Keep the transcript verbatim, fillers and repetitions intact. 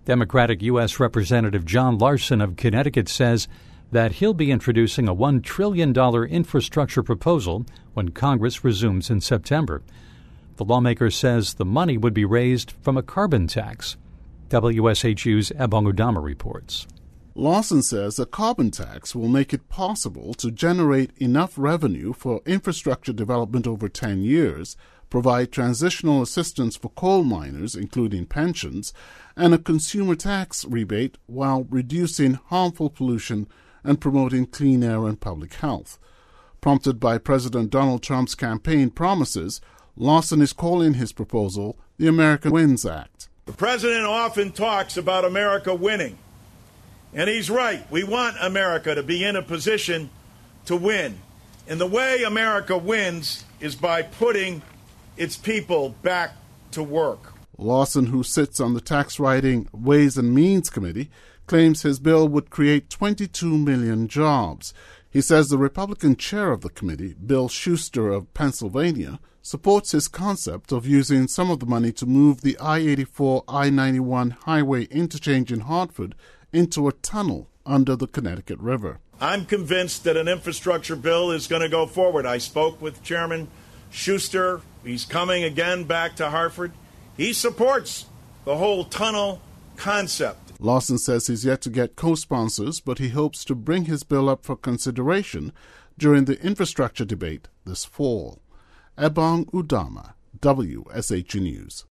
Democratic U S Representative John Larson of Connecticut says that he'll be introducing a one trillion dollars infrastructure proposal when Congress resumes in September. The lawmaker says the money would be raised from a carbon tax. W S H U's Ebong Udama reports. Lawson says a carbon tax will make it possible to generate enough revenue for infrastructure development over ten years, provide transitional assistance for coal miners, including pensions, and a consumer tax rebate while reducing harmful pollution and promoting clean air and public health. Prompted by President Donald Trump's campaign promises, Lawson is calling his proposal the America Wins Act. The president often talks about America winning. And he's right. We want America to be in a position to win. And the way America wins is by putting its people back to work. Lawson, who sits on the tax-writing Ways and Means Committee, claims his bill would create twenty-two million jobs. He says the Republican chair of the committee, Bill Schuster of Pennsylvania, supports his concept of using some of the money to move the I eighty-four I ninety-one highway interchange in Hartford into a tunnel under the Connecticut River. I'm convinced that an infrastructure bill is going to go forward. I spoke with Chairman Schuster. He's coming again back to Hartford. He supports the whole tunnel concept. Lawson says he's yet to get co-sponsors, but he hopes to bring his bill up for consideration during the infrastructure debate this fall. Ebong Udama, W S H U News.